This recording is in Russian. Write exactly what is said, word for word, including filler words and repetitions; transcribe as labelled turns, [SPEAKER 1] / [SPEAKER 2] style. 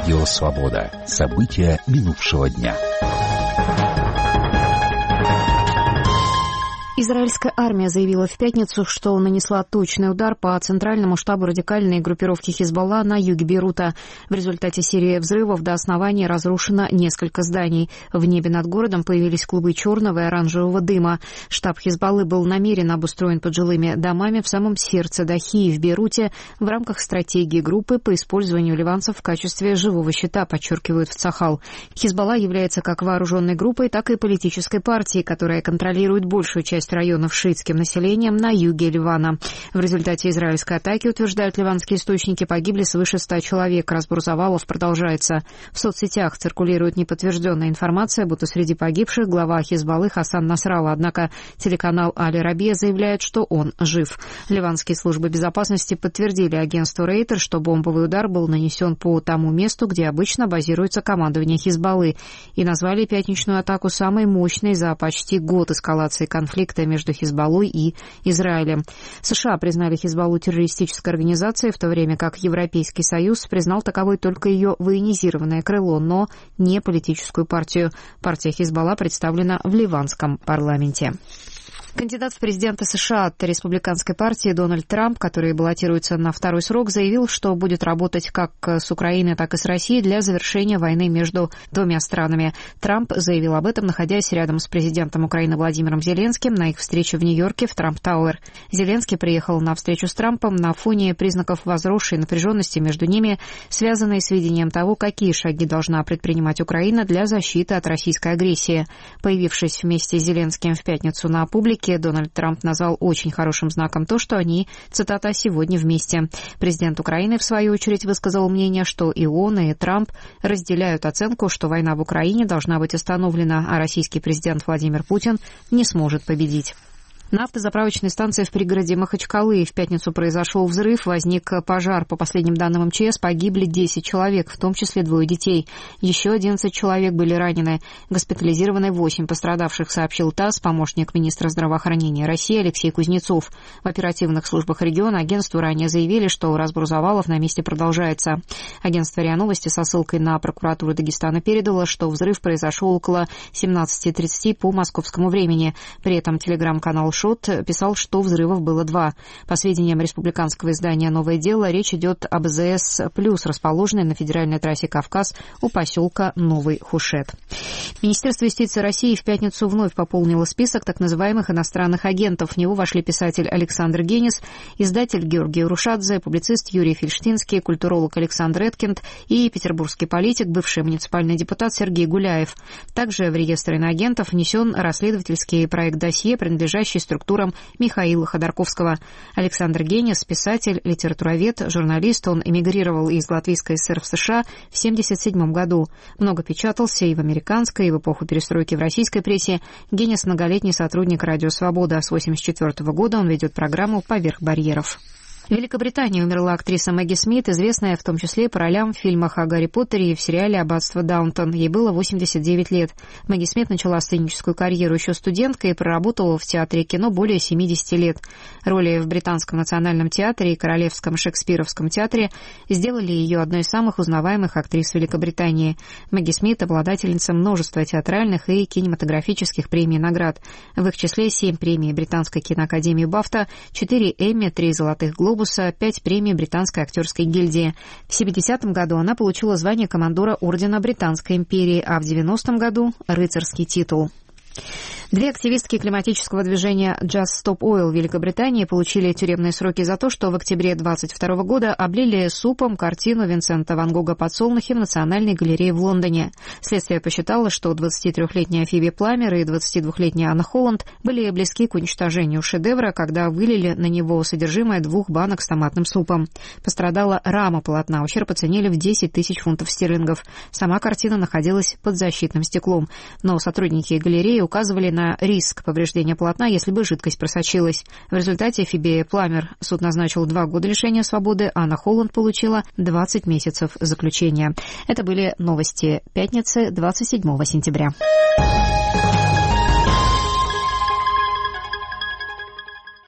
[SPEAKER 1] Радио «Свобода». События минувшего дня.
[SPEAKER 2] Израильская армия заявила в пятницу, что нанесла точный удар по центральному штабу радикальной группировки Хизбалла на юге Бейрута. В результате серии взрывов до основания разрушено несколько зданий. В небе над городом появились клубы черного и оранжевого дыма. Штаб Хизбаллы был намеренно обустроен под жилыми домами в самом сердце Дахии в Бейруте в рамках стратегии группы по использованию ливанцев в качестве живого щита, подчеркивают в Цахал. Хизбалла является как вооруженной группой, так и политической партией, которая контролирует большую часть районов с шиитским населением на юге Ливана. В результате израильской атаки, утверждают ливанские источники, погибли свыше ста человек. Разбор завалов продолжается. В соцсетях циркулирует неподтвержденная информация, будто среди погибших глава Хизбаллы Хасан Насралла. Однако телеканал Аль-Арабия заявляет, что он жив. Ливанские службы безопасности подтвердили агентству Рейтер, что бомбовый удар был нанесен по тому месту, где обычно базируется командование Хизбаллы, и назвали пятничную атаку самой мощной за почти год эскалации конфликта между Хизбаллой и Израилем. США признали Хизбаллу террористической организацией, в то время как Европейский Союз признал таковой только ее военизированное крыло, но не политическую партию. Партия Хизбалла представлена в ливанском парламенте. Кандидат в президенты США от республиканской партии Дональд Трамп, который баллотируется на второй срок, заявил, что будет работать как с Украиной, так и с Россией для завершения войны между двумя странами. Трамп заявил об этом, находясь рядом с президентом Украины Владимиром Зеленским на их встрече в Нью-Йорке в Трамп-Тауэр. Зеленский приехал на встречу с Трампом на фоне признаков возросшей напряженности между ними, связанной с видением того, какие шаги должна предпринимать Украина для защиты от российской агрессии. Появившись вместе с Зеленским в пятницу на публике, Дональд Трамп назвал очень хорошим знаком то, что они, цитата, «сегодня вместе». Президент Украины, в свою очередь, высказал мнение, что и он, и Трамп разделяют оценку, что война в Украине должна быть остановлена, а российский президент Владимир Путин не сможет победить. На автозаправочной станции в пригороде Махачкалы в пятницу произошел взрыв, возник пожар. По последним данным эм че эс погибли десять человек, в том числе двое детей. Еще одиннадцать человек были ранены. Госпитализированы восемь пострадавших, сообщил ТАСС помощник министра здравоохранения России Алексей Кузнецов. В оперативных службах региона агентству ранее заявили, что разбор завалов на месте продолжается. Агентство РИА Новости со ссылкой на прокуратуру Дагестана передало, что взрыв произошел около семнадцати тридцати по московскому времени. При этом телеграм-канал Шот писал, что взрывов было два. По сведениям республиканского издания «Новое дело», речь идет об ЗС «Плюс», расположенной на федеральной трассе «Кавказ» у поселка Новый Хушет. Министерство юстиции России в пятницу вновь пополнило список так называемых иностранных агентов. В него вошли писатель Александр Генис, издатель Георгий Урушадзе, публицист Юрий Фельштинский, культуролог Александр Эткинд и петербургский политик, бывший муниципальный депутат Сергей Гуляев. Также в реестр иноагентов внесен расследовательский проект «Досье», принадлежащий структурам Михаила Ходорковского. Александр Генис, писатель, литературовед, журналист. Он эмигрировал из Латвийской ССР в США в семьдесят седьмом году. Много печатался и в американской, и в эпоху перестройки в российской прессе. Генис — многолетний сотрудник «Радио Свобода». С восемьдесят четвёртого года он ведет программу «Поверх барьеров». В Великобритании умерла актриса Мэгги Смит, известная в том числе по ролям в фильмах о Гарри Поттере и в сериале «Аббатство Даунтон». Ей было восемьдесят девять лет. Мэгги Смит начала сценическую карьеру еще студенткой и проработала в театре и кино более семидесяти лет. Роли в Британском национальном театре и Королевском шекспировском театре сделали ее одной из самых узнаваемых актрис Великобритании. Мэгги Смит — обладательница множества театральных и кинематографических премий и наград. В их числе семь премий Британской киноакадемии Бафта, четыре Эмми, три Золотых глобуса, пять премий Британской актерской гильдии. В семидесятом году она получила звание командора Ордена Британской империи, а в девяностом году — рыцарский титул. Две активистки климатического движения Just Stop Oil в Великобритании получили тюремные сроки за то, что в октябре двадцать второго года облили супом картину Винсента ван Гога «Подсолнухи» в Национальной галерее в Лондоне. Следствие посчитало, что двадцатитрёхлетняя Фиби Пламер и двадцатидвухлетняя Анна Холланд были близки к уничтожению шедевра, когда вылили на него содержимое двух банок с томатным супом. Пострадала рама полотна, ущерб оценили в десять тысяч фунтов стерлингов. Сама картина находилась под защитным стеклом, но сотрудники галереи указывали на риск повреждения полотна, если бы жидкость просочилась. В результате Фиби Пламер суд назначил два года лишения свободы, а Анна Холланд получила двадцать месяцев заключения. Это были новости пятницы, двадцать седьмого сентября.